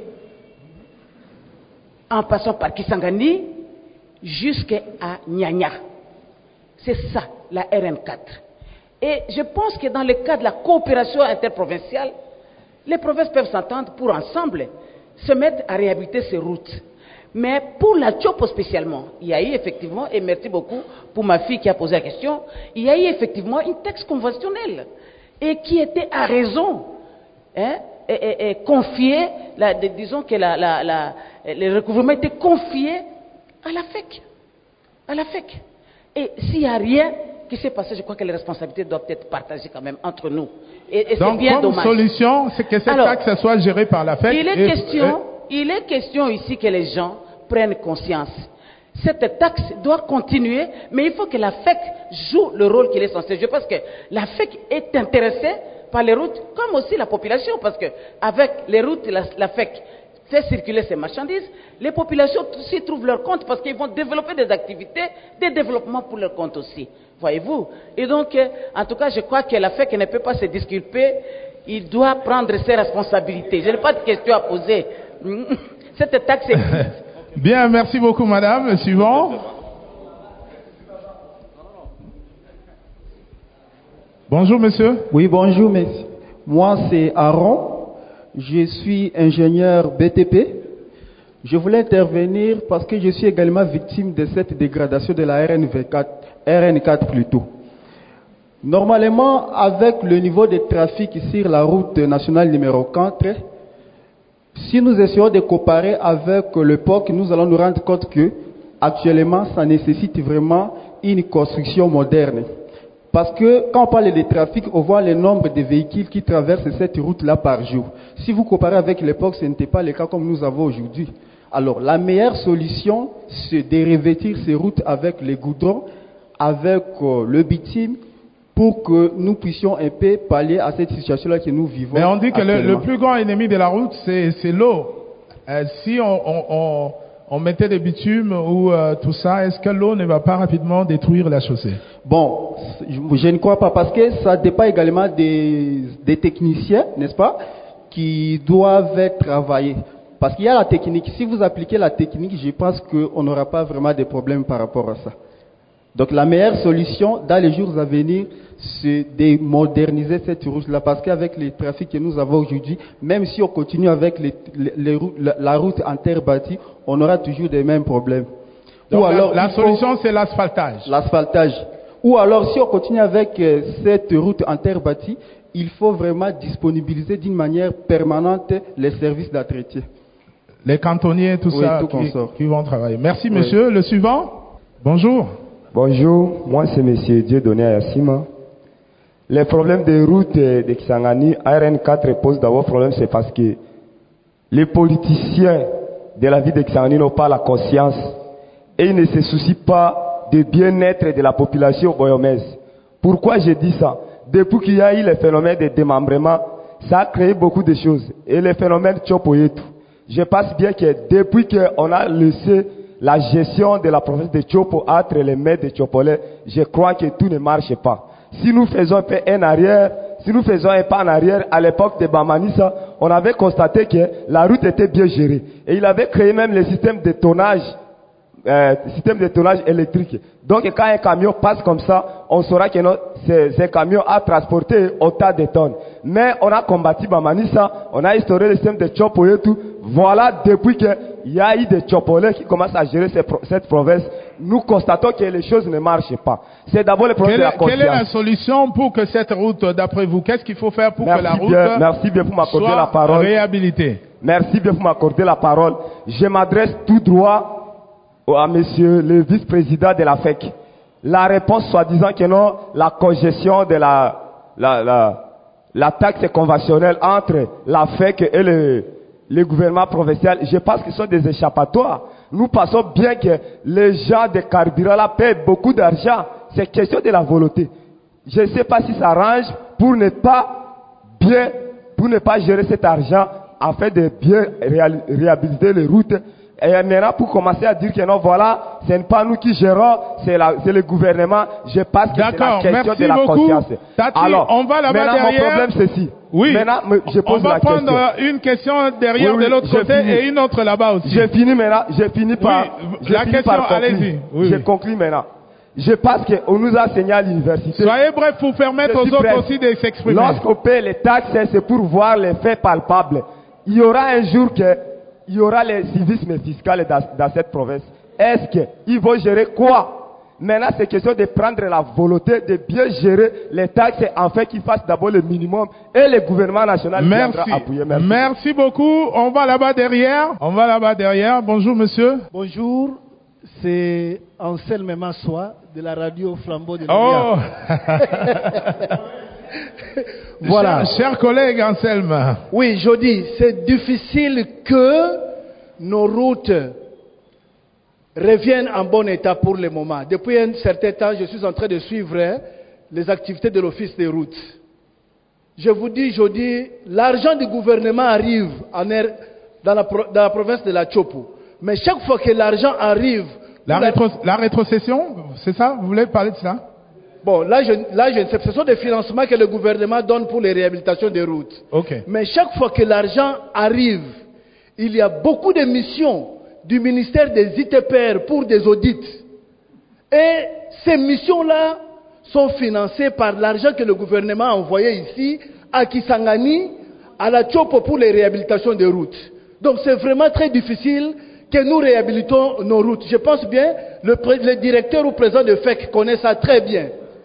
en passant par Kisangani, jusqu'à Nyanya. C'est ça, la RN4. Et je pense que dans le cadre de la coopération interprovinciale, les provinces peuvent s'entendre pour ensemble se mettre à réhabiliter ces routes. Mais pour la Chopo spécialement, il y a eu effectivement, et merci beaucoup pour ma fille qui a posé la question, il y a eu effectivement un texte conventionnel et qui était à raison et confié, disons que le recouvrement était confié à la FEC. À la FEC. Et s'il n'y a rien qui s'est passé, je crois que les responsabilités doivent être partagées quand même entre nous. Et c'est bien dommage. Donc, comme solution, c'est que cette taxe soit gérée par la FEC. Il est question ici que les gens prennent conscience. Cette taxe doit continuer, mais il faut que la FEC joue le rôle qu'il est censé jouer, parce que la FEC est intéressée par les routes, comme aussi la population, parce que avec les routes, la FEC fait circuler ces marchandises, les populations aussi trouvent leur compte, parce qu'ils vont développer des activités, des développements pour leur compte aussi. Voyez-vous? Et donc, en tout cas, je crois que la FEC ne peut pas se disculper, il doit prendre ses responsabilités. Je n'ai pas de questions à poser. Cette taxe existe. Bien, merci beaucoup madame. Le suivant. Bonjour monsieur. Oui, bonjour monsieur. Moi c'est Aaron. Je suis ingénieur BTP. Je voulais intervenir parce que je suis également victime de cette dégradation de la RN4 plutôt. Normalement, avec le niveau de trafic sur la route nationale numéro 4, si nous essayons de comparer avec l'époque, nous allons nous rendre compte que actuellement, ça nécessite vraiment une construction moderne. Parce que quand on parle de trafic, on voit le nombre de véhicules qui traversent cette route-là par jour. Si vous comparez avec l'époque, ce n'était pas le cas comme nous avons aujourd'hui. Alors, la meilleure solution, c'est de revêtir ces routes avec les goudrons, avec le bitume, pour que nous puissions un peu pallier à cette situation-là que nous vivons. Mais on dit que le plus grand ennemi de la route, c'est l'eau. Si on mettait des bitumes ou tout ça, est-ce que l'eau ne va pas rapidement détruire la chaussée? Bon, je ne crois pas, parce que ça dépend également des techniciens, n'est-ce pas, qui doivent travailler. Parce qu'il y a la technique. Si vous appliquez la technique, je pense qu'on n'aura pas vraiment de problème par rapport à ça. Donc la meilleure solution dans les jours à venir, c'est de moderniser cette route-là, parce qu'avec les trafics que nous avons aujourd'hui, même si on continue avec la route en terre bâtie, on aura toujours les mêmes problèmes. Donc, ou alors, la solution, c'est l'asphaltage. L'asphaltage. Ou alors, si on continue avec cette route en terre bâtie, il faut vraiment disponibiliser d'une manière permanente les services d'entretien. Les cantonniers, tout ça, qui vont travailler. Merci, monsieur. Le suivant. Bonjour. Bonjour, moi c'est monsieur Dieudonné Ayassima. Les problèmes de route de Kisangani, RN4 pose d'abord problème, c'est parce que les politiciens de la ville de Kisangani n'ont pas la conscience et ils ne se soucient pas du bien-être de la population boyomaise. Pourquoi je dis ça? Depuis qu'il y a eu le phénomène de démembrement, ça a créé beaucoup de choses. Et le phénomène Tchopoyetou, je pense bien que depuis qu'on a laissé la gestion de la province de Chopo entre les mains de Chopolais, je crois que tout ne marche pas. Si nous faisons un peu en arrière, si nous faisons un pas en arrière, à l'époque de Bamanissa, on avait constaté que la route était bien gérée. Et il avait créé même le système de tonnage électrique. Donc quand un camion passe comme ça, on saura que ce camion a transporté autant de tonnes. Mais on a combattu Bamanissa, on a instauré le système de Chopo et tout. Voilà, depuis qu'il y a eu des Chopolais qui commencent à gérer cette province, nous constatons que les choses ne marchent pas. C'est d'abord le problème de la conscience. Quelle est la solution pour que cette route, d'après vous, qu'est-ce qu'il faut faire pour que la route merci bien pour m'accorder la parole. Réhabilitée? Merci bien pour m'accorder la parole. Je m'adresse tout droit à monsieur le vice-président de la FEC. La réponse soi-disant que non, la congestion de la taxe conventionnelle entre la FEC et le gouvernement provincial, je pense que ce sont des échappatoires. Nous pensons bien que les gens de carburant là paient beaucoup d'argent. C'est question de la volonté. Je ne sais pas si ça arrange pour ne pas gérer cet argent afin de bien réhabiliter les routes. Et maintenant, pour commencer à dire que non, voilà, ce n'est pas nous qui gérons, c'est le gouvernement. Je pense que c'est la question de la conscience. Tati, alors, on va là-bas derrière. Mon problème, c'est ci. Oui. Maintenant, je pose la question. On va prendre une question derrière de l'autre côté et une autre là-bas aussi. J'ai fini maintenant. J'ai fini par. La question, allez-y. Je conclue maintenant. Je pense qu'on nous a enseigné à l'université. Soyez bref pour permettre aux autres aussi de s'exprimer. Lorsqu'on paie les taxes, c'est pour voir les faits palpables. Il y aura un jour il y aura les civismes fiscaux dans cette province. Est-ce qu'ils vont gérer quoi? Maintenant, c'est question de prendre la volonté de bien gérer les taxes afin qu'ils fassent d'abord le minimum et le gouvernement national viendra appuyer. Merci beaucoup. On va là-bas derrière. Bonjour, monsieur. Bonjour. C'est Anselme Massoua de la radio Flambeau de Lumière. Voilà. Cher collègue Anselme. Oui, je dis, c'est difficile que nos routes reviennent en bon état pour le moment. Depuis un certain temps, je suis en train de suivre les activités de l'Office des routes. Je vous dis, l'argent du gouvernement arrive dans la province de la Chopo. Mais chaque fois que l'argent arrive... La rétrocession, c'est ça? Vous voulez parler de ça? Bon, là, je ne sais pas. Ce sont des financements que le gouvernement donne pour les réhabilitations des routes. Okay. Mais chaque fois que l'argent arrive, il y a beaucoup de missions du ministère des ITPR pour des audits. Et ces missions-là sont financées par l'argent que le gouvernement a envoyé ici, à Kisangani, à la Chopo pour les réhabilitations des routes. Donc c'est vraiment très difficile que nous réhabilitons nos routes. Je pense bien, le directeur ou président de FEC connaît ça très bien.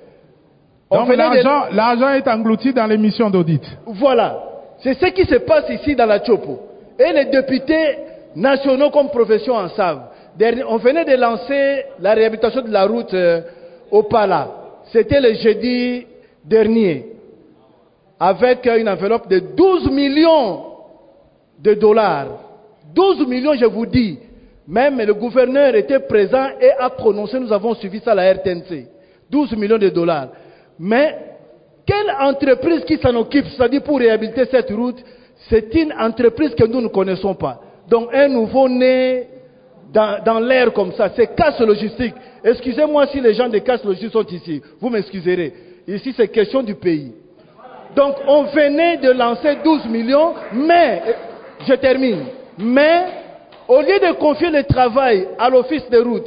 Donc l'argent est englouti dans les missions d'audit. Voilà. C'est ce qui se passe ici dans la Chopo. Et les députés nationaux comme profession en savent. On venait de lancer la réhabilitation de la route au Pala. C'était le jeudi dernier. Avec une enveloppe de 12 millions de dollars. 12 millions, je vous dis. Même le gouverneur était présent et a prononcé, nous avons suivi ça à la RTNC. 12 millions de dollars. Mais, quelle entreprise qui s'en occupe, c'est-à-dire pour réhabiliter cette route, c'est une entreprise que nous ne connaissons pas. Donc, un nouveau-né dans l'air comme ça, c'est Casse Logistique. Excusez-moi si les gens de Casse Logistique sont ici. Vous m'excuserez. Ici, c'est question du pays. Donc, on venait de lancer 12 millions, mais, je termine. Mais, au lieu de confier le travail à l'office de route,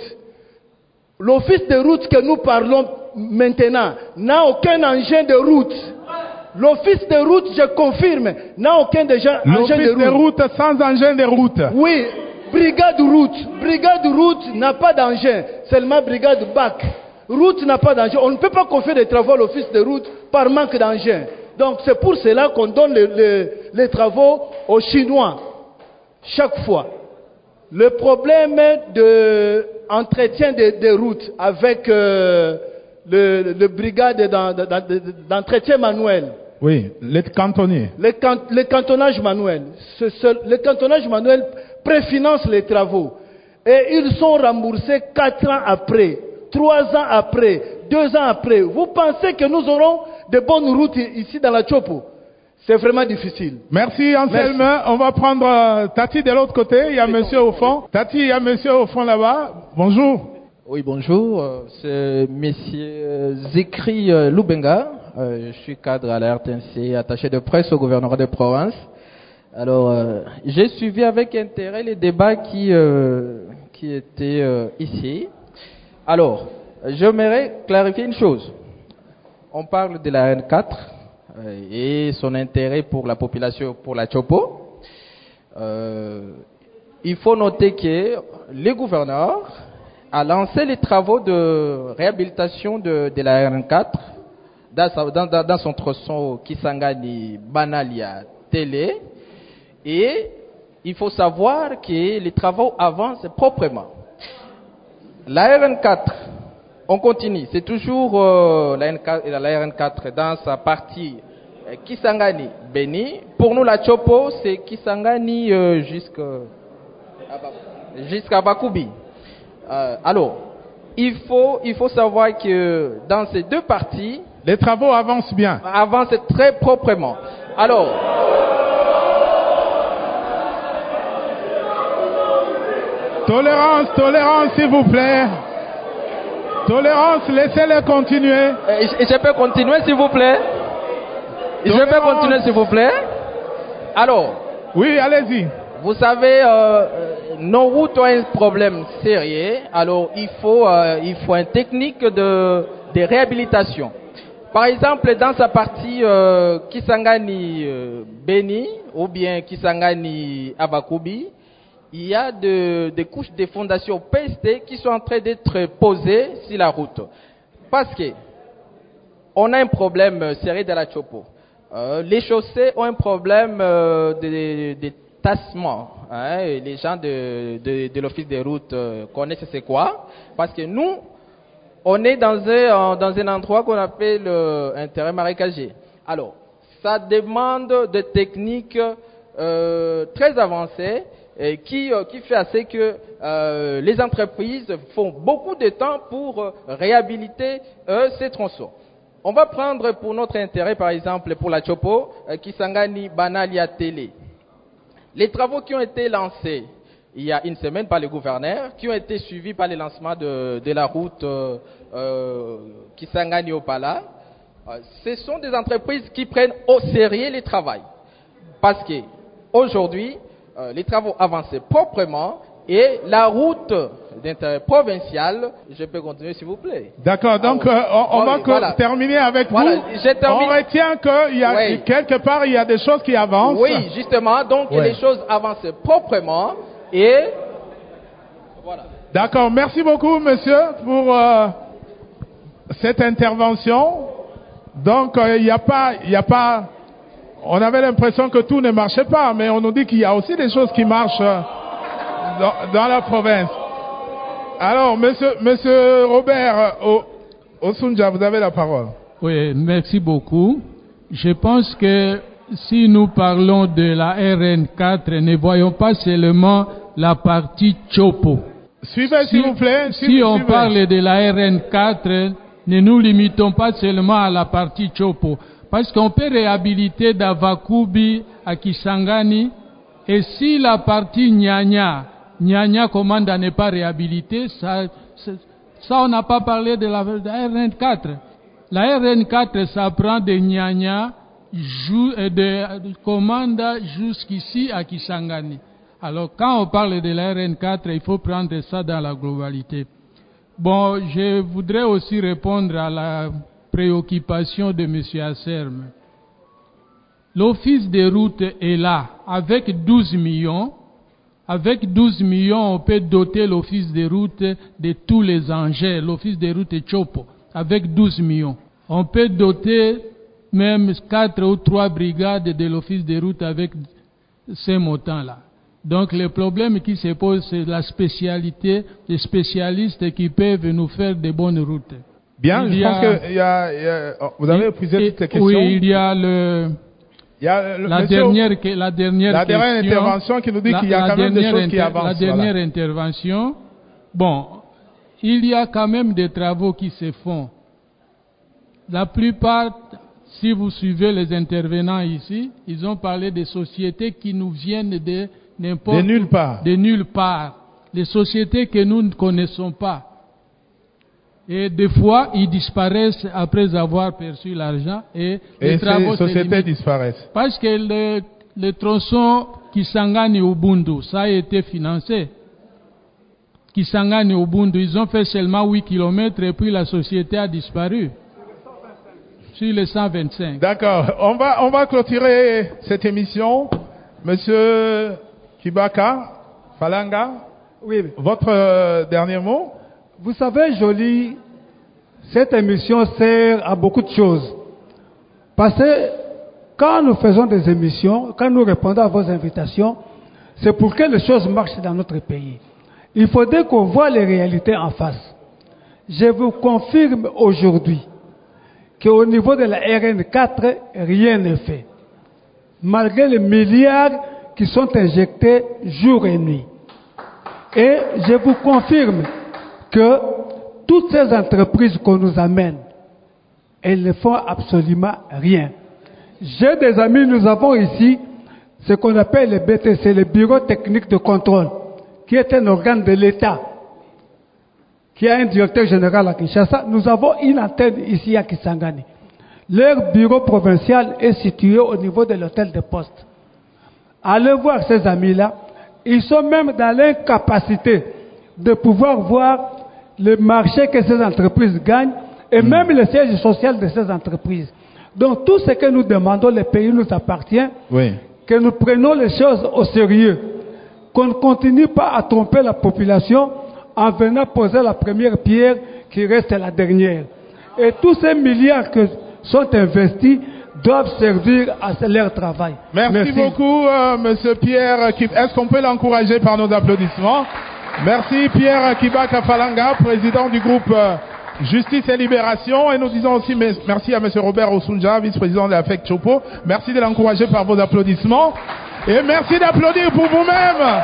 l'office de route que nous parlons maintenant n'a aucun engin de route. L'office de route, je confirme, n'a aucun engin de route. L'office de route sans engin de route. Oui, brigade route. Brigade route n'a pas d'engin, seulement brigade bac. Route n'a pas d'engin. On ne peut pas confier des travaux à l'office de route par manque d'engin. Donc c'est pour cela qu'on donne les travaux aux Chinois. Chaque fois. Le problème d'entretien des routes avec le brigade d'entretien manuel. Oui, les cantonniers. Le cantonnage manuel. Le cantonnage manuel préfinance les travaux. Et ils sont remboursés 4 ans après, 3 ans après, 2 ans après. Vous pensez que nous aurons de bonnes routes ici dans la Chopo? C'est vraiment difficile. Merci Anselme. On va prendre Tati de l'autre côté. Il y a monsieur au fond. Tati, il y a monsieur au fond là-bas. Bonjour. Oui, bonjour. C'est monsieur Zekri Lubenga Je suis cadre à la RTNC, attaché de presse au gouvernement de province. Alors, j'ai suivi avec intérêt les débats qui étaient ici. Alors, j'aimerais clarifier une chose. On parle de la RN4 et son intérêt pour la population, pour la Chopo. Il faut noter que le gouverneur a lancé les travaux de réhabilitation de la RN4 dans son tronçon Kisangani Banalia Télé. Et il faut savoir que les travaux avancent proprement. La RN4, on continue, c'est toujours la RN4 dans sa partie Kisangani Beni. Pour nous, la Chopo, c'est Kisangani jusqu'à Bakubi. Alors, il faut savoir que dans ces deux parties, les travaux avancent bien. Avancent très proprement. Alors, tolérance, s'il vous plaît. Tolérance, laissez-les continuer. Je peux continuer, s'il vous plaît? Je peux continuer, s'il vous plaît? Alors. Oui, allez-y. Vous savez, nos routes ont un problème sérieux. Alors, il faut une technique de réhabilitation. Par exemple, dans sa partie Kisangani Beni ou bien Kisangani Abakubi, il y a des couches de fondations PST qui sont en train d'être posées sur la route. Parce que on a un problème sérieux de la Chopo. Les chaussées ont un problème de tassement. Hein, les gens de l'office des routes connaissent c'est quoi. Parce que nous, on est dans un endroit qu'on appelle un terrain marécagé. Alors, ça demande des techniques très avancées qui fait assez que les entreprises font beaucoup de temps pour réhabiliter ces tronçons. On va prendre pour notre intérêt, par exemple, pour la Chopo, Kisangani Banalia Télé. Les travaux qui ont été lancés il y a une semaine par le gouverneur, qui ont été suivis par le lancement de la route Kisangani Opala, ce sont des entreprises qui prennent au sérieux les travaux. Parce que aujourd'hui, les travaux avancent proprement et la route d'intérêt provincial, je peux continuer s'il vous plaît. D'accord, donc on va terminer avec vous. On retient qu'il y a quelque part il y a des choses qui avancent. Oui, justement, donc les choses avancent proprement et voilà. D'accord, merci beaucoup monsieur pour cette intervention. Donc il n'y a pas on avait l'impression que tout ne marchait pas, mais on nous dit qu'il y a aussi des choses qui marchent dans la province. Alors, monsieur Robert Osunja, vous avez la parole. Oui, merci beaucoup. Je pense que si nous parlons de la RN4, ne voyons pas seulement la partie Chopo. Suivez, s'il vous plaît. Si on parle de la RN4, ne nous limitons pas seulement à la partie Chopo. Parce qu'on peut réhabiliter d'Avakubi à Kisangani, et si la partie Nyanya commande à ne pas réhabiliter, ça on n'a pas parlé de la RN4. La RN4, ça prend de Nyanya, de commande jusqu'ici à Kisangani. Alors quand on parle de la RN4, il faut prendre ça dans la globalité. Bon, je voudrais aussi répondre à la préoccupation de M. Asserme. L'office des routes est là, avec 12 millions. Avec 12 millions, on peut doter l'office des routes de tous les engins, l'office des routes Chopo, avec 12 millions. On peut doter même 4 ou 3 brigades de l'office des routes avec ces montants-là. Donc le problème qui se pose, c'est la spécialité des spécialistes qui peuvent nous faire de bonnes routes. Bien, je pense que vous avez épuisé toutes les questions. Oui, il y a la dernière intervention qui nous dit qu'il y a quand même des choses qui avancent. La dernière intervention, bon, il y a quand même des travaux qui se font. La plupart, si vous suivez les intervenants ici, ils ont parlé des sociétés qui nous viennent de n'importe où. De nulle part. Les sociétés que nous ne connaissons pas. Et des fois, ils disparaissent après avoir perçu l'argent et les travaux ces sociétés disparaissent. Parce que le tronçon Kisangani-Ubundu, ça a été financé. Kisangani-Ubundu, ils ont fait seulement 8 km et puis la société a disparu. Sur les 125. D'accord. On va clôturer cette émission. Monsieur Kibaka, Falanga, oui. Votre dernier mot? Vous savez, Joly, cette émission sert à beaucoup de choses. Parce que quand nous faisons des émissions, quand nous répondons à vos invitations, c'est pour que les choses marchent dans notre pays. Il faudrait qu'on voit les réalités en face. Je vous confirme aujourd'hui qu'au niveau de la RN4, rien n'est fait. Malgré les milliards qui sont injectés jour et nuit. Et je vous confirme que toutes ces entreprises qu'on nous amène, elles ne font absolument rien. J'ai des amis, nous avons ici ce qu'on appelle le BTC, le Bureau technique de contrôle, qui est un organe de l'État, qui a un directeur général à Kinshasa. Nous avons une antenne ici à Kisangani. Leur bureau provincial est situé au niveau de l'hôtel de poste. Allez voir ces amis-là. Ils sont même dans l'incapacité de pouvoir voir le marché que ces entreprises gagnent et même le siège social de ces entreprises. Donc tout ce que nous demandons, le pays nous appartient, que nous prenions les choses au sérieux, qu'on ne continue pas à tromper la population en venant poser la première pierre qui reste la dernière. Et tous ces milliards qui sont investis doivent servir à leur travail. Merci beaucoup, Monsieur Pierre. Est-ce qu'on peut l'encourager par nos applaudissements? Merci Pierre Kibaka Falanga, président du groupe Justice et Libération. Et nous disons aussi merci à Monsieur Robert Osunja, vice-président de la FEC Chopo. Merci de l'encourager par vos applaudissements. Et merci d'applaudir pour vous-même.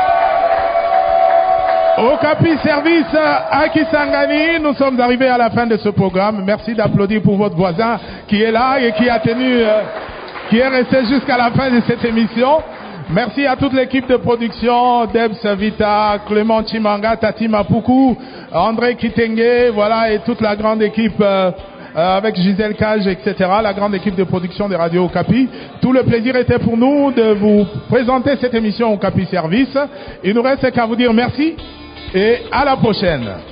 Okapi Service à Kisangani, nous sommes arrivés à la fin de ce programme. Merci d'applaudir pour votre voisin qui est là et qui a tenu, qui est resté jusqu'à la fin de cette émission. Merci à toute l'équipe de production, Debs Vita, Clément Chimanga, Tati Mapuku, André Kitenge, voilà, et toute la grande équipe avec Gisèle Cage, etc., la grande équipe de production de Radio Okapi. Tout le plaisir était pour nous de vous présenter cette émission Okapi Service. Il nous reste qu'à vous dire merci et à la prochaine.